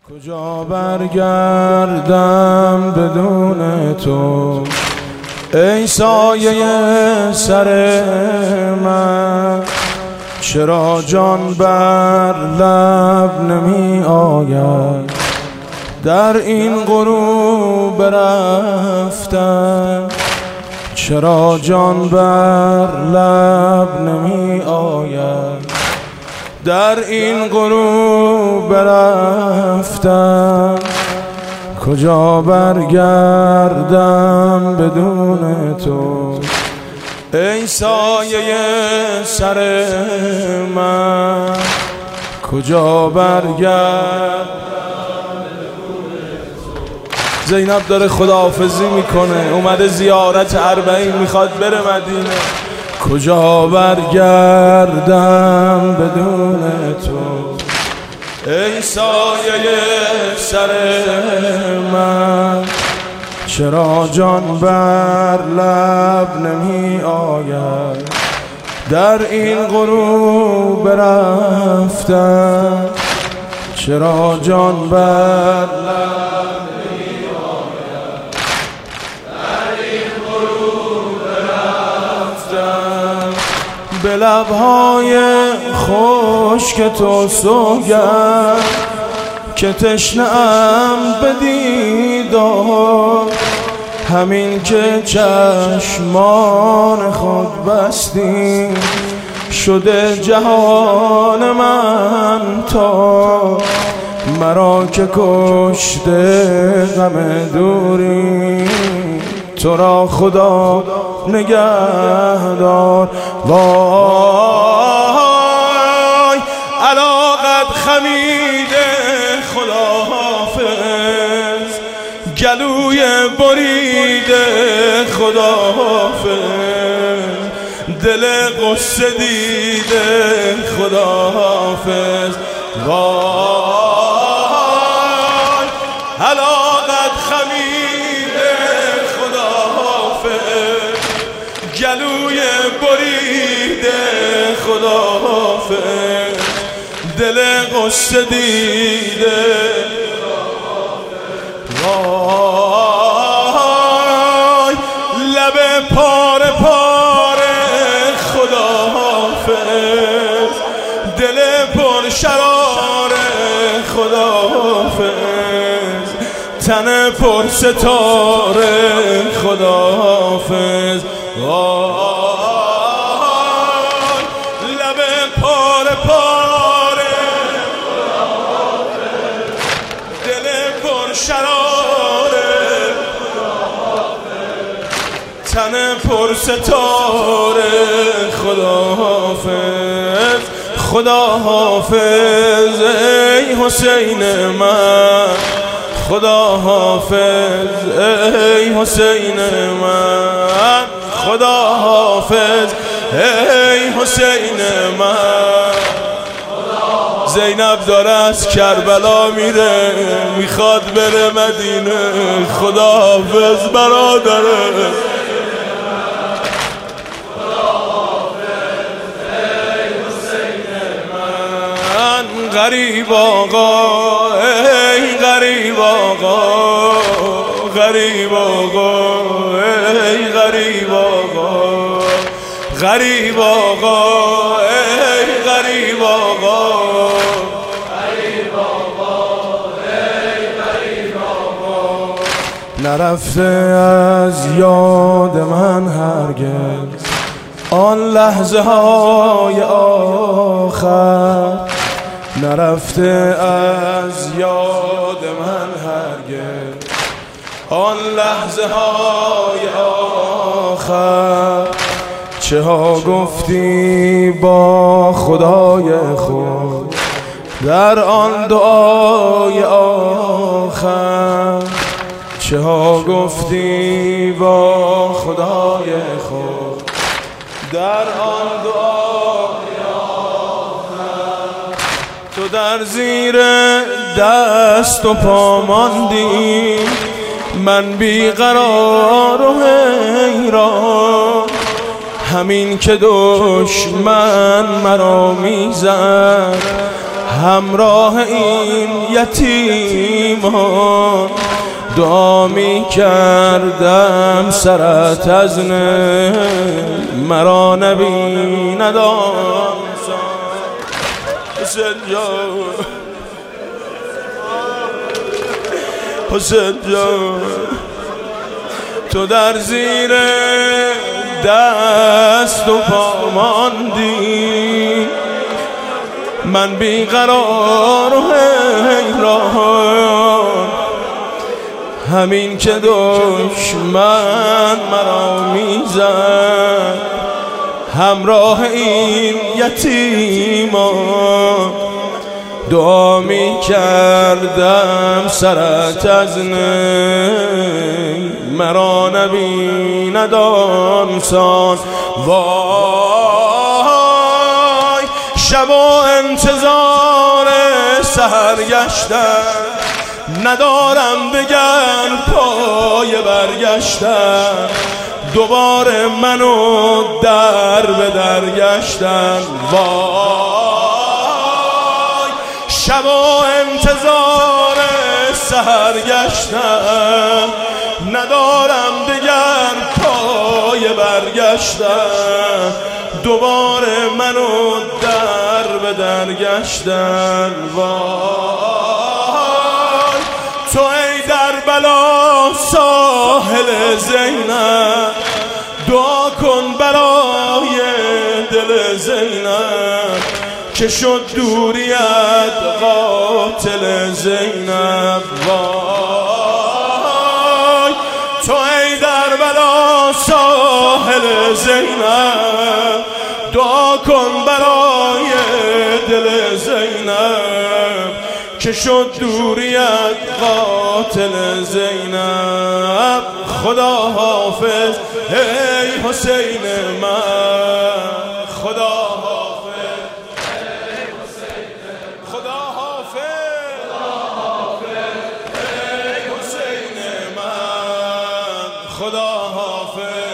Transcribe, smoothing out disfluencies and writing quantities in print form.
کجا برگردم بدون تو ای سایه سر من؟ چرا جان بر لب نمی آید در این غروب رفتن؟ چرا جان بر لب نمی آید در این غروب رفتن؟ کجا برگردم بدون تو ای سایه سر من؟ کجا برگردم بدون تو؟ زینب داره خداحافظی میکنه، اومده زیارت اربعین، میخواد بره مدینه. کجا برگردم بدون تو ای سایه سر من؟ چرا جان بر لب نمی آید در این غروب رفتن؟ چرا جان بر لب نمی آید در این غروب رفتن؟ به لبهای خشک تو سوگند که تشنه‌ام به دیدار، همین که چشمان خود بستی شده جهان من تا مرا که کشته غم دوری. تو را خدا نگهدار. وای علاقت خمیده خداحافظ، گلوی بریده خداحافظ، دل غصه دیده خداحافظ. وای علاقت خمیده خداحافظ، گلوی بریده خداحافظ، دل غصه دیده. وای لب پاره پاره خداحافظ، دل پر شرار خداحافظ، تن پر ستاره خداحافظ. وای لب پاره پاره خداحافظ، دل پر شرار خداحافظ، تن پر ستاره خداحافظ. خداحافظ ای حسین من، خداحافظ ای حسین من، خداحافظ ای حسین من. زینب داره از کربلا میره، میخواد بره مدینه. خداحافظ برادره. غریب آقا ای غریب آقا، غریب آقا ای غریب آقا، غریب آقا ای غریب آقا، غریب آقا ای غریب آقا. نرفته از یاد من هرگز آن لحظه های آخر، نرفته از یاد من هرگز آن لحظه های آخر. چه ها گفتی با خدای خود در آن دعای آخر؟ چه ها گفتی با خدای خود در آن دعای آخر؟ تو در زیر دست و پا ماندی، من بیقرار و حیران، همین که دشمن مرا میزد همراه این یتیمان دعا می کردم سرت از مرا نبیند آن حسین جان حسین جان تو در زیر دست و پا ماندی من بیقرار و حیران همین که دشمن مرا میزد همراه این یتیمان دعا می کردم سرت از مرا نبیند آنسان وای شب و انتظار سحر گشتم ندارم دگر پای برگشتن دوباره منو در به در گشتن وای شب و انتظار سحر گشتن ندارم دگر پای برگشتن دوباره منو در به در گشتن وای تو ای در بلا ساحل زینب دعا کن برای دل زینب که شد دوریت قاتل زینب وای تو ای در بلا ساحل زینب دعا کن برای دل زینب که شد دوریت قاتل زینب خدا حافظ ای حسین من خدا حافظ ای حسین خدا حافظ ای حسین من خدا حافظ